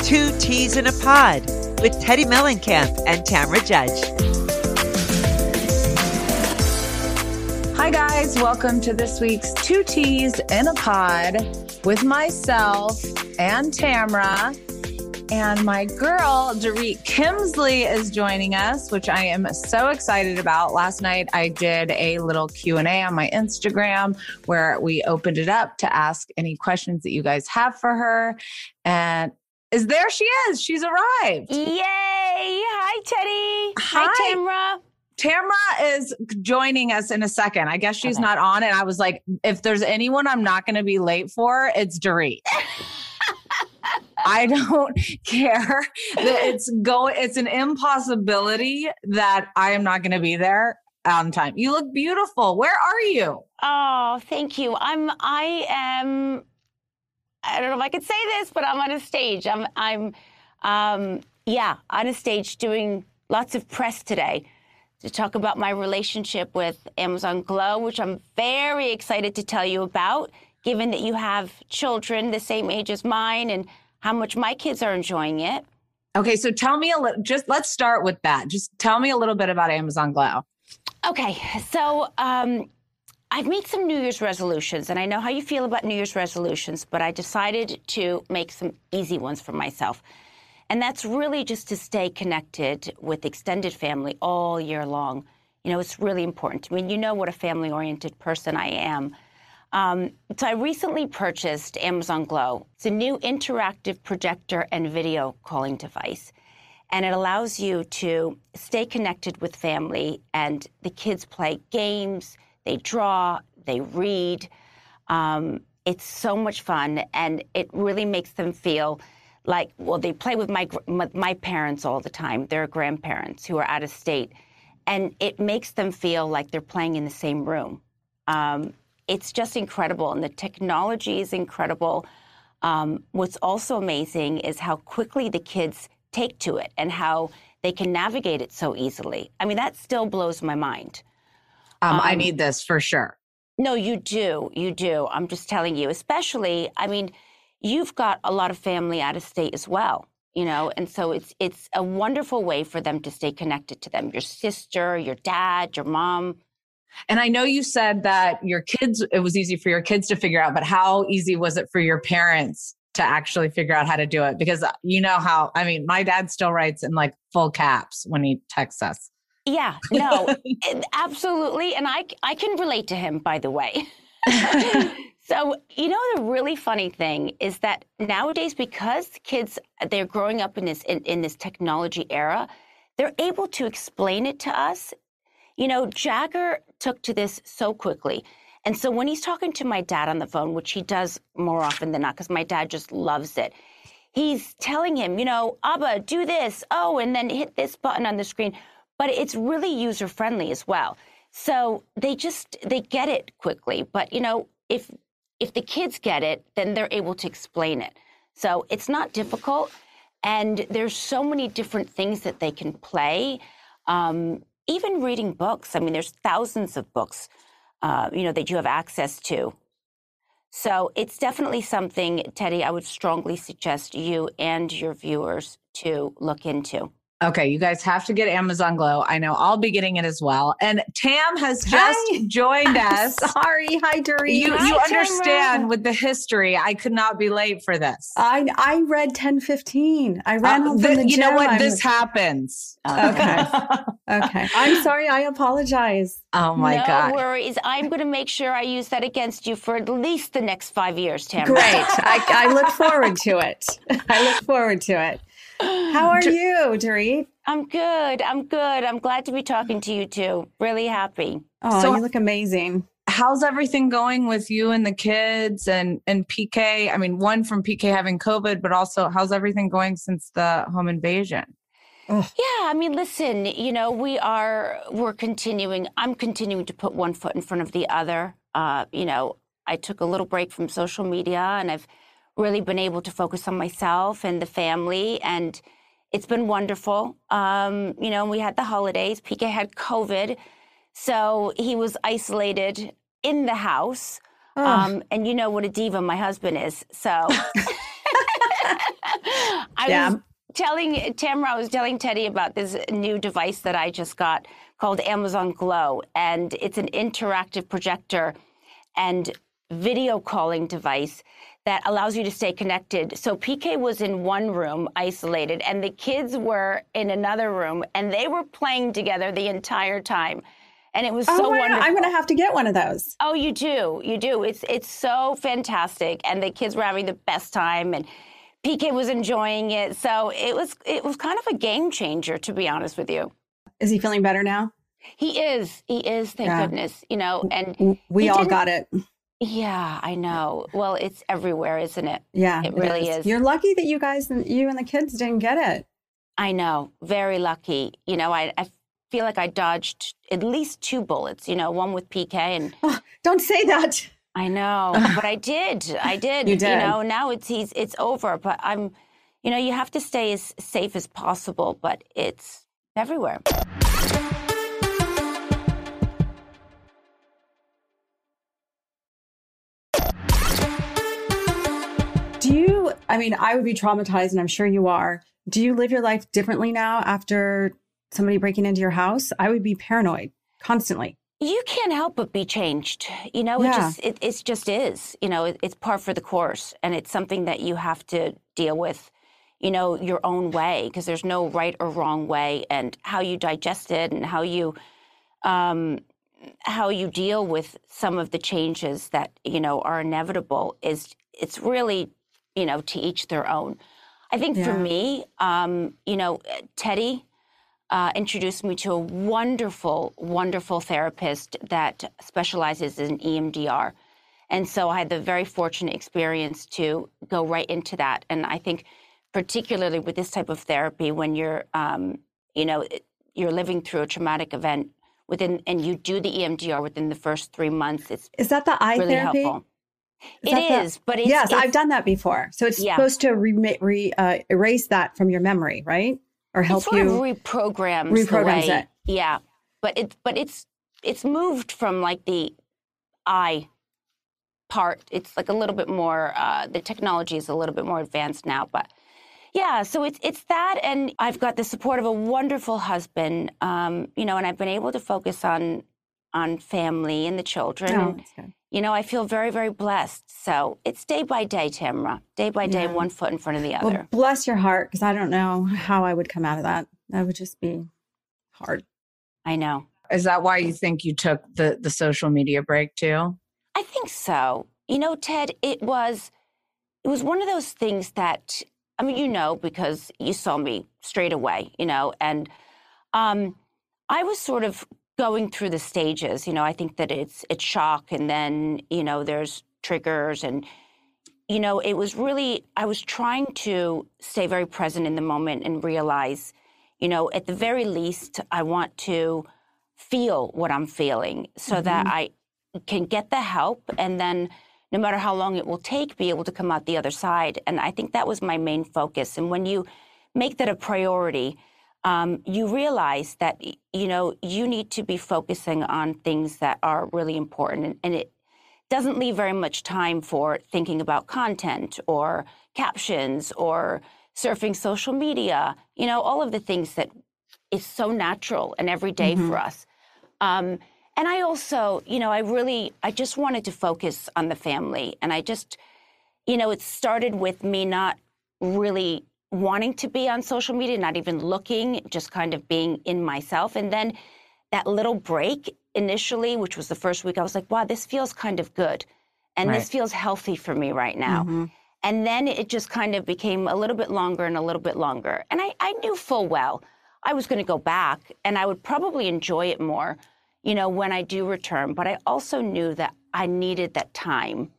Two Teas in a Pod with Teddi Mellencamp and Tamra Judge. Hi guys, welcome to this week's Two Teas in a Pod with myself and Tamra. And my girl, Dorit Kimsley, is joining us, which I am so excited about. Last night, I did a little Q&A on my Instagram where we opened it up to ask any questions that you guys have for her. And there she is. She's arrived. Yay. Hi, Teddi. Hi, Tamra. Tamra is joining us in a second. I guess she's not on it. I was like, if there's anyone I'm not going to be late for, it's Dorit. I don't care that it's an impossibility that I am not going to be there on time. You look beautiful. Where are you? Oh, thank you. I don't know if I could say this, but I'm on a stage. I'm on a stage doing lots of press today to talk about my relationship with Amazon Glow, which I'm very excited to tell you about, given that you have children the same age as mine and how much my kids are enjoying it. Okay, so tell me let's start with that. Just tell me a little bit about Amazon Glow. Okay, so I've made some New Year's resolutions, and I know how you feel about New Year's resolutions, but I decided to make some easy ones for myself. And that's really just to stay connected with extended family all year long. You know, it's really important to me. You know what a family-oriented person I am. So I recently purchased Amazon Glow. It's a new interactive projector and video calling device. And it allows you to stay connected with family, and the kids play games, they draw, they read. It's so much fun, and it really makes them feel like, well, they play with my parents all the time, their grandparents who are out of state, and it makes them feel like they're playing in the same room. It's just incredible, and the technology is incredible. What's also amazing is how quickly the kids take to it and how they can navigate it so easily. I mean, that still blows my mind. I need this for sure. No, you do. You do. I'm just telling you, especially, I mean, you've got a lot of family out of state as well, you know, and so it's a wonderful way for them to stay connected to them, your sister, your dad, your mom. And I know you said that it was easy for your kids to figure out, but how easy was it for your parents to actually figure out how to do it? Because you know my dad still writes in like full caps when he texts us. Yeah, no, absolutely. And I can relate to him, by the way. So, you know, the really funny thing is that nowadays, because kids, they're growing up in this technology era, they're able to explain it to us. You know, Jagger took to this so quickly. And so when he's talking to my dad on the phone, which he does more often than not, because my dad just loves it, he's telling him, you know, Abba, do this. Oh, and then hit this button on the screen. But it's really user-friendly as well. So they get it quickly. But, you know, if the kids get it, then they're able to explain it. So it's not difficult. And there's so many different things that they can play. Even reading books. I mean, there's thousands of books, that you have access to. So it's definitely something, Teddi, I would strongly suggest you and your viewers to look into. Okay, you guys have to get Amazon Glow. I know I'll be getting it as well. And Tam has just joined us. Sorry. Hi, Dorit. You understand with the history, I could not be late for this. I read 10:15. I ran home from the gym. You know what? This happens. Okay. Okay. I'm sorry. I apologize. Oh my God. No worries. I'm going to make sure I use that against you for at least the next 5 years, Tamra. Great. I look forward to it. How are you, Dorit? I'm good. I'm glad to be talking to you too. Really happy. Oh, so you look amazing. How's everything going with you and the kids and PK? I mean, one from PK having COVID, but also how's everything going since the home invasion? Yeah, I mean, listen, you know, we're continuing. I'm continuing to put one foot in front of the other. I took a little break from social media, and I've really been able to focus on myself and the family, and it's been wonderful. We had the holidays. PK had COVID, so he was isolated in the house. And you know what a diva my husband is, so. I was telling Teddy about this new device that I just got called Amazon Glow, and it's an interactive projector and video calling device that allows you to stay connected. So PK was in one room isolated, and the kids were in another room, and they were playing together the entire time. And it was so wonderful. I'm going to have to get one of those. Oh, you do. You do. It's so fantastic. And the kids were having the best time, and PK was enjoying it. So it was kind of a game changer, to be honest with you. Is he feeling better now? He is. Thank goodness, and we all got it. Yeah, I know. Well, it's everywhere, isn't it? Yeah, it really is. You're lucky that you and the kids didn't get it. I know. Very lucky. I feel like I dodged at least 2 bullets, one with PK and don't say that. I know, but I did. You did. Now it's over, but you have to stay as safe as possible, but it's everywhere. I would be traumatized, and I'm sure you are. Do you live your life differently now after somebody breaking into your house? I would be paranoid constantly. You can't help but be changed. It just is. It's par for the course, and it's something that you have to deal with, your own way, because there's no right or wrong way, and how you digest it and how you deal with some of the changes that, are inevitable it's really, to each their own. I think for me, Teddy introduced me to a wonderful, wonderful therapist that specializes in EMDR. And so I had the very fortunate experience to go right into that. And I think particularly with this type of therapy, when you're, you're living through a traumatic event and you do the EMDR within the first 3 months, is that the eye really therapy? Helpful. But yes, I've done that before. So it's supposed to erase that from your memory, right? Or help it sort of reprograms it. Yeah, but it's moved from like the eye part. It's like a little bit more. The technology is a little bit more advanced now, but yeah. So it's that, and I've got the support of a wonderful husband. And I've been able to focus on family and the children. Oh, that's good. I feel very, very blessed. So it's day by day, Tamara. Day by day, one foot in front of the other. Well, bless your heart, because I don't know how I would come out of that. That would just be hard. I know. Is that why you think you took the social media break too? I think so. Ted, it was one of those things that, because you saw me straight away, and I was sort of going through the stages. I think that it's shock, and then, there's triggers, and, it was really, I was trying to stay very present in the moment and realize, at the very least, I want to feel what I'm feeling so that I can get the help, and then no matter how long it will take, be able to come out the other side. And I think that was my main focus. And when you make that a priority, you realize that, you need to be focusing on things that are really important. And it doesn't leave very much time for thinking about content or captions or surfing social media, all of the things that is so natural and everyday for us. And I also, I just wanted to focus on the family. And I just, it started with me not really wanting to be on social media, not even looking, just kind of being in myself. And then that little break initially, which was the first week, I was like, wow, this feels kind of good. And this feels healthy for me right now. And then it just kind of became a little bit longer and a little bit longer. And I knew full well I was going to go back, and I would probably enjoy it more, when I do return. But I also knew that I needed that time.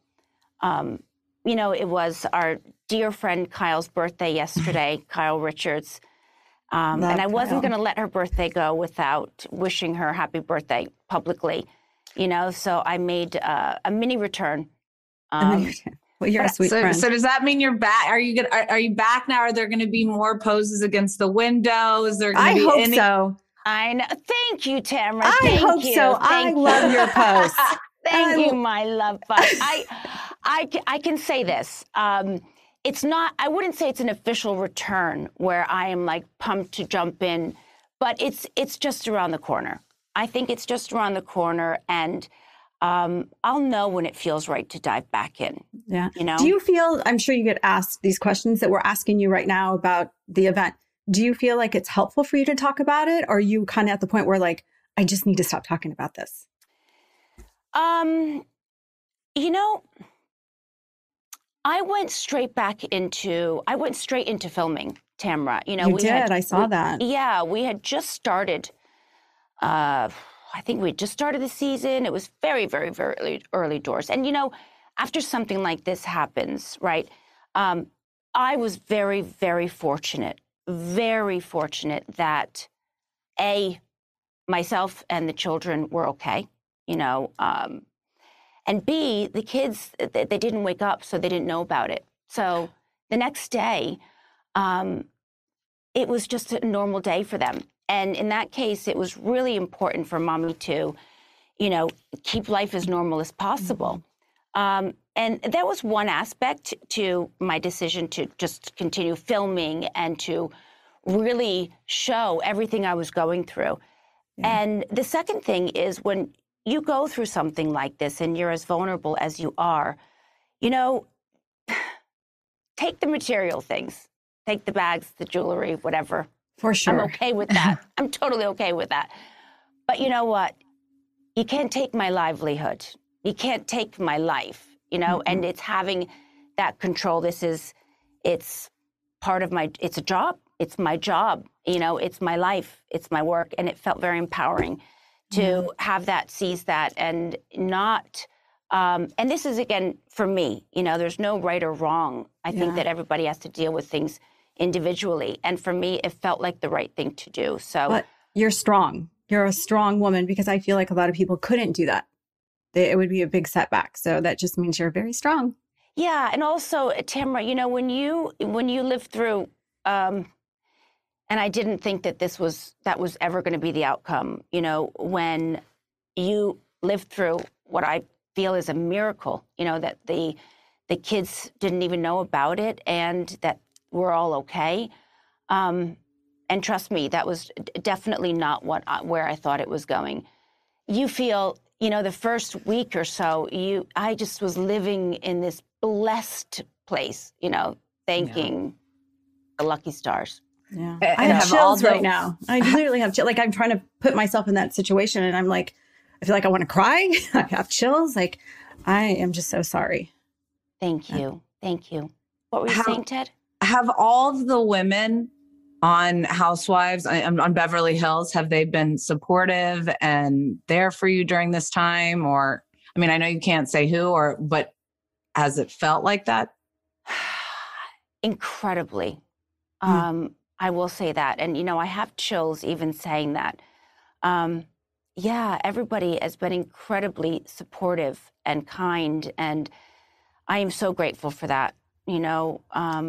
It was our dear friend Kyle's birthday yesterday, Kyle Richards. And I wasn't going to let her birthday go without wishing her happy birthday publicly, so I made a mini return. Well, you're a sweet friend. So does that mean you're back? Are you back now? Are there going to be more poses against the window? Is there going to be any? So. I know. Thank you, Tamara. I hope so. I love your posts. Thank you, my love. But I can say this. it's not, I wouldn't say it's an official return where I am like pumped to jump in, but it's just around the corner. I think it's just around the corner, and I'll know when it feels right to dive back in. Yeah. You know? Do you feel, I'm sure you get asked these questions that we're asking you right now about the event. Do you feel like it's helpful for you to talk about it? Or are you kind of at the point where like, I just need to stop talking about this? You know, I went straight into filming, Tamra. You know, You did. I saw that. Yeah, we had just started. I think we just started the season. It was very, very, very early doors. And you know, after something like this happens, right? I was very, very fortunate that myself and the children were okay. You know. And B, the kids, they didn't wake up, so they didn't know about it. So the next day, it was just a normal day for them. And in that case, it was really important for mommy to, you know, keep life as normal as possible. And that was one aspect to my decision to just continue filming and to really show everything I was going through. Yeah. And the second thing is when you go through something like this and you're as vulnerable as you are, you know, take the material things, take the bags, the jewelry, whatever. For sure. I'm okay with that. I'm totally okay with that. But you know what? You can't take my livelihood. You can't take my life, you know, and it's having that control. It's part of it's a job. It's my job. You know, it's my life. It's my work. And it felt very empowering to have that, seize that, and not, and this is, again, for me, you know, there's no right or wrong. I think that everybody has to deal with things individually. And for me, it felt like the right thing to do. So, but you're strong. You're a strong woman, because I feel like a lot of people couldn't do that. It would be a big setback. So that just means you're very strong. Yeah. And also, Tamra, you know, when you live through, and I didn't think that that was ever going to be the outcome. You know, when you live through what I feel is a miracle, you know, that the kids didn't even know about it and that we're all okay. And trust me, that was definitely not where I thought it was going. You feel, you know, the first week or so, I just was living in this blessed place, you know, thanking the lucky stars. Yeah, I have chills right now. I literally have chills. Like, I'm trying to put myself in that situation, and I'm like, I feel like I want to cry. I have chills. Like, I am just so sorry. Thank you. Thank you. What were you saying, Ted? Have all of the women on Housewives, on Beverly Hills, have they been supportive and there for you during this time? Or, I mean, I know you can't say who, but has it felt like that? Incredibly. I will say that. And, you know, I have chills even saying that. Yeah, everybody has been incredibly supportive and kind. And I am so grateful for that. You know,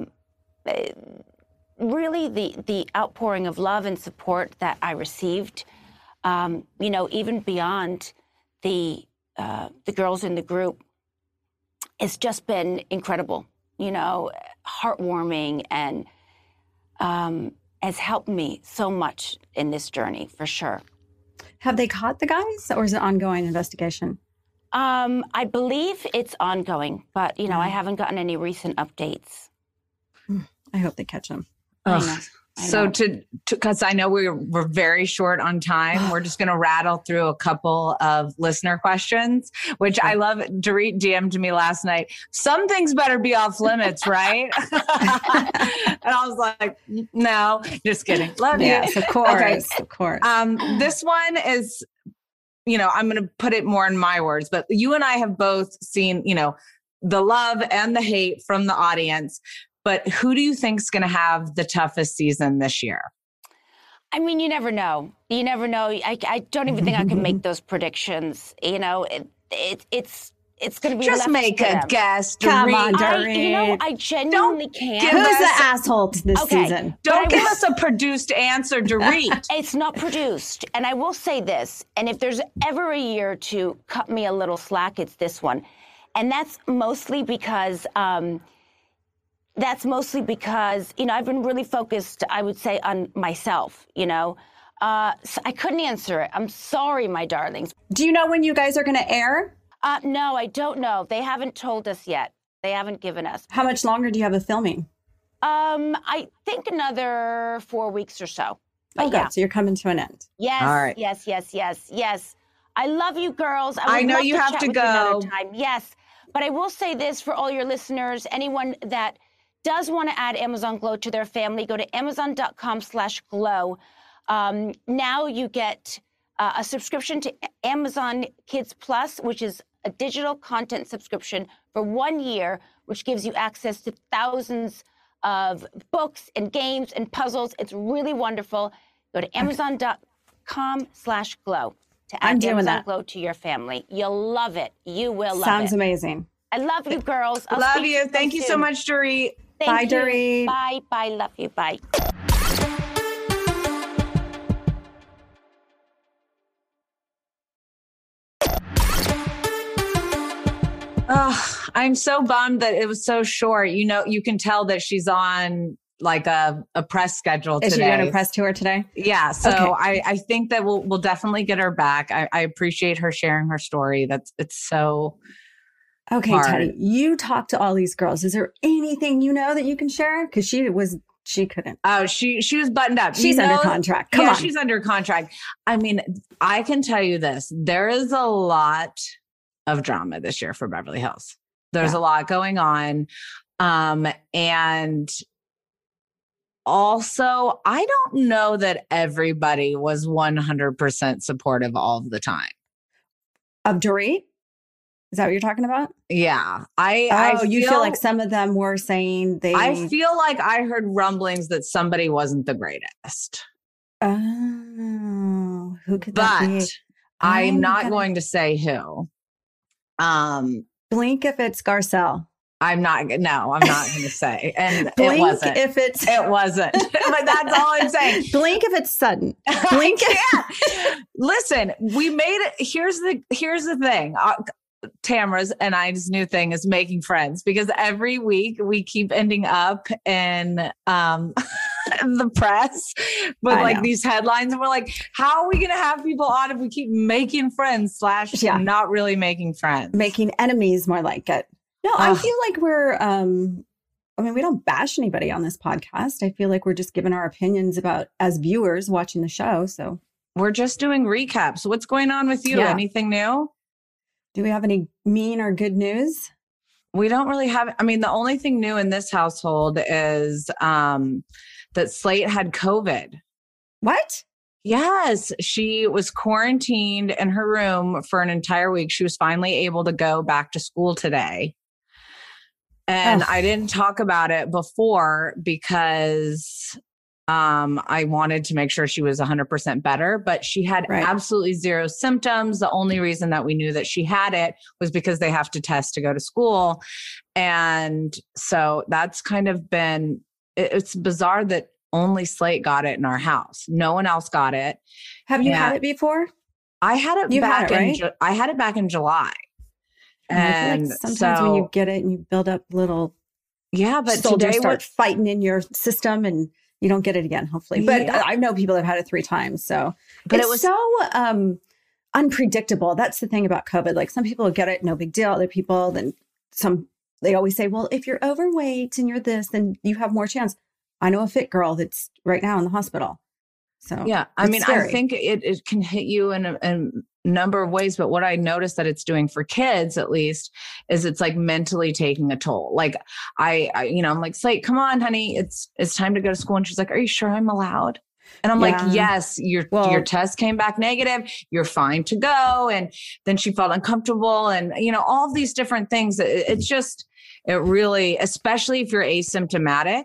really the outpouring of love and support that I received, you know, even beyond the girls in the group, it's just been incredible, you know, heartwarming, and has helped me so much in this journey, for sure. Have they caught the guys, or is it ongoing investigation? I believe it's ongoing, but, you know, I haven't gotten any recent updates. I hope they catch them. I know. So because I know we're very short on time, we're just going to rattle through a couple of listener questions, which I love. Dorit DM'd me last night. Some things better be off limits, right? And I was like, no, just kidding. Love you. Yes, of course. Okay. Of course. This one is, you know, I'm going to put it more in my words, but you and I have both seen, you know, the love and the hate from the audience. But who do you think is going to have the toughest season this year? I mean, you never know. You never know. I don't even think I can make those predictions. You know, it's going to be just make a guess. Come on, Dorit. You know, I genuinely can't. Who's the asshole this season? Don't give us a produced answer, Dorit. It's not produced. And I will say this, and if there's ever a year to cut me a little slack, it's this one. And that's mostly because that's mostly because, I've been really focused, I would say, on myself, So I couldn't answer it. I'm sorry, my darlings. Do you know when you guys are going to air? No, I don't know. They haven't told us yet. They haven't given us. How much longer do you have of filming? I think another 4 weeks or so. But okay, so you're coming to an end. Yes, all right. yes. I love you girls. I know you have to go. Another time. Yes, but I will say this for all your listeners, anyone that does want to add Amazon Glow to their family, go to amazon.com/glow. Now you get a subscription to Amazon Kids Plus, which is a digital content subscription for 1 year, which gives you access to thousands of books and games and puzzles. It's really wonderful. Go to amazon.com/glow to add Amazon Glow to your family. You'll love it. You will love it. Sounds amazing. I love you, girls. Love you. Thank you so much, Dorit. Bye, Dorit. Bye. Love you. Bye. Oh, I'm so bummed that it was so short. You can tell that she's on like a press schedule today. Is she doing a press tour today? Yeah. So okay. I think that we'll definitely get her back. I appreciate her sharing her story. It's so okay, hard. Teddi, you talk to all these girls. Is there anything that you can share? Because she couldn't. Oh, she was buttoned up. She's under contract. Come on. She's under contract. I mean, I can tell you this. There is a lot of drama this year for Beverly Hills. There's a lot going on. And also, I don't know that everybody was 100% supportive all of the time. Of Dorit? Is that what you're talking about? Yeah. You feel like some of them were saying I feel like I heard rumblings that somebody wasn't the greatest. Oh, who could that be? But I'm not going to say who. Blink if it's Garcelle. I'm not going to say. And Blink it wasn't. It wasn't. But that's all I'm saying. Blink if it's Sutton. Blink. Listen, we made it. Here's the thing. Tamra's and I's new thing is making friends, because every week we keep ending up in the press with like these headlines, and we're like, how are we going to have people on if we keep making friends / not really making friends? Making enemies, more like it. No, I feel like we're, we don't bash anybody on this podcast. I feel like we're just giving our opinions about, as viewers watching the show. So we're just doing recaps. What's going on with you? Yeah. Anything new? Do we have any mean or good news? We don't really have. I mean, the only thing new in this household is that Slate had COVID. What? Yes. She was quarantined in her room for an entire week. She was finally able to go back to school today. And I didn't talk about it before because I wanted to make sure she was 100% better, but she had absolutely zero symptoms. The only reason that we knew that she had it was because they have to test to go to school. And so that's kind of been, it's bizarre that only Slate got it in our house. No one else got it. Have you had it before? I had it I had it back in July. And like sometimes when you get it and you build up little but soldiers start fighting in your system and you don't get it again, hopefully. But I know people have had it 3 times. So it was so unpredictable. That's the thing about COVID. Like some people get it, no big deal. Other people, they always say, well, if you're overweight and you're this, then you have more chance. I know a fit girl that's right now in the hospital. So yeah, I mean, scary. I think it can hit you in a number of ways, but what I noticed that it's doing for kids, at least, is it's like mentally taking a toll. Like I'm like, Slate, come on, honey, it's time to go to school. And she's like, are you sure I'm allowed? And I'm like, yes, your test came back negative. You're fine to go. And then she felt uncomfortable and, all of these different things. It really, especially if you're asymptomatic,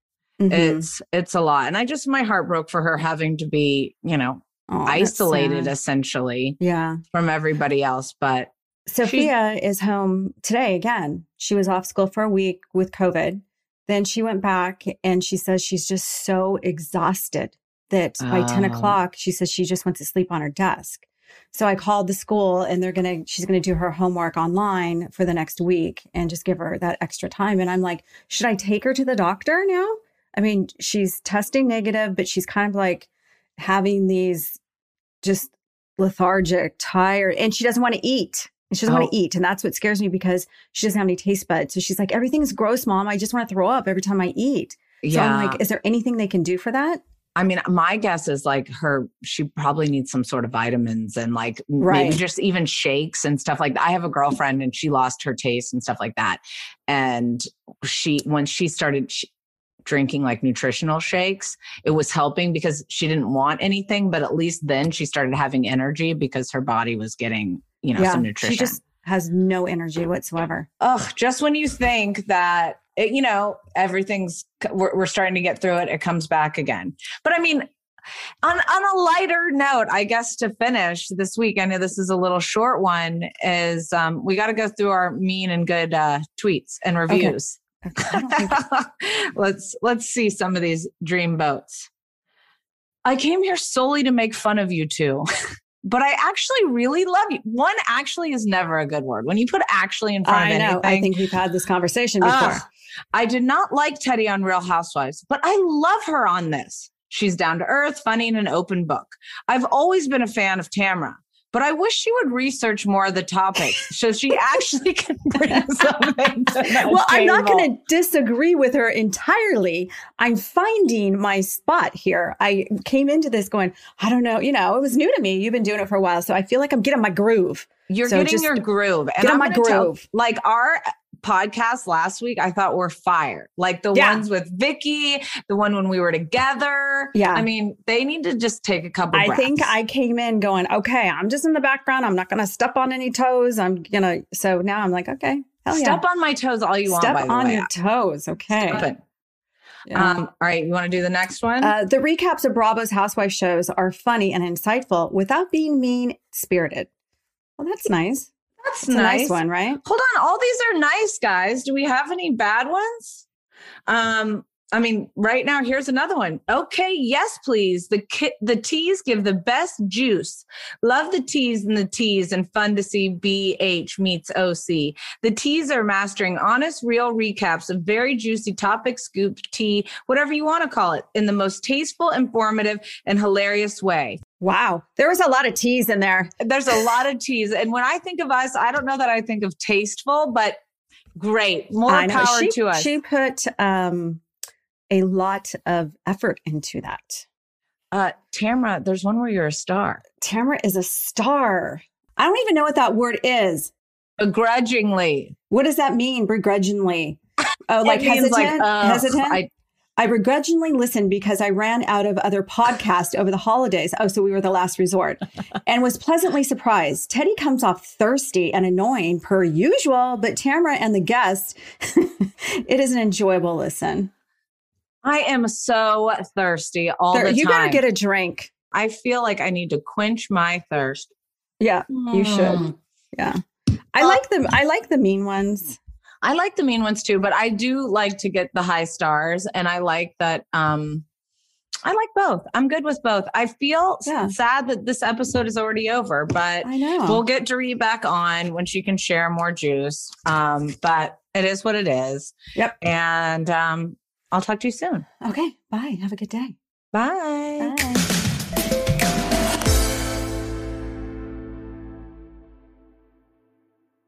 it's a lot. And my heart broke for her having to be, isolated essentially from everybody else. But Sophia is home today again. She was off school for a week with COVID. Then she went back and she says she's just so exhausted that by 10 o'clock, she says she just went to sleep on her desk. So I called the school and she's going to do her homework online for the next week and just give her that extra time. And I'm like, should I take her to the doctor now? I mean, she's testing negative, but she's kind of like having these just lethargic, tired, and she doesn't want to eat. And she doesn't want to eat. And that's what scares me because she doesn't have any taste buds. So she's like, everything's gross, Mom. I just want to throw up every time I eat. So I'm like, is there anything they can do for that? I mean, my guess is like she probably needs some sort of vitamins and like maybe just even shakes and stuff like that. I have a girlfriend and she lost her taste and stuff like that. And when she started drinking like nutritional shakes, it was helping because she didn't want anything, but at least then she started having energy because her body was getting, some nutrition. She just has no energy whatsoever. Oh, just when you think that, we're starting to get through it, it comes back again. But I mean, on a lighter note, I guess to finish this week, I know this is a little short one, is we got to go through our mean and good tweets and reviews. Okay. Let's see some of these dream boats. I came here solely to make fun of you two. But I actually really love you. One actually is never a good word. When you put actually in front of anything. I think we've had this conversation before. I did not like Teddi on Real Housewives, but I love her on this. She's down to earth, funny, and an open book. I've always been a fan of Tamra, but I wish she would research more of the topics so she actually can bring something to the Well, I'm not table. going to disagree with her entirely. I'm finding my spot here. I came into this going, I don't know, it was new to me. You've been doing it for a while. So I feel like I'm getting my groove. You're getting your groove. And get on my groove. Like our podcast last week, I thought were fire. Like the ones with Vicky, the one when we were together. Yeah. I mean, they need to just take a couple breaths. I think I came in going, okay, I'm just in the background. I'm not going to step on any toes. So now I'm like, okay, hell yeah. Step on my toes all you want, by the way. Step on your toes. Okay. Step it. Yeah. All right. You want to do the next one? The recaps of Bravo's housewife shows are funny and insightful without being mean-spirited. Well, that's nice. That's a nice one, right? Hold on. All these are nice, guys. Do we have any bad ones? I mean, right now, here's another one. Okay, yes, please. The teas give the best juice. Love the teas and fun to see BH meets OC. The teas are mastering honest, real recaps of very juicy topic, scoop, tea, whatever you want to call it, in the most tasteful, informative, and hilarious way. Wow. There was a lot of teas in there. There's a lot of teas. And when I think of us, I don't know that I think of tasteful, but great. More power to us. She put a lot of effort into that. Tamra, there's one where you're a star. Tamra is a star. I don't even know what that word is. Begrudgingly. What does that mean, begrudgingly? Oh, like hesitant? Hesitant? I begrudgingly listened because I ran out of other podcasts over the holidays. Oh, so we were the last resort. And was pleasantly surprised. Teddi comes off thirsty and annoying per usual, but Tamra and the guest, it is an enjoyable listen. I am so thirsty all the time. You better get a drink. I feel like I need to quench my thirst. Yeah, you should. Yeah. I like the mean ones. I like the mean ones too, but I do like to get the high stars, and I like that. I like both. I'm good with both. I feel sad that this episode is already over, but I know we'll get Dorit back on when she can share more juice. But it is what it is. Yep. And I'll talk to you soon. Okay. Bye. Have a good day. Bye. Bye.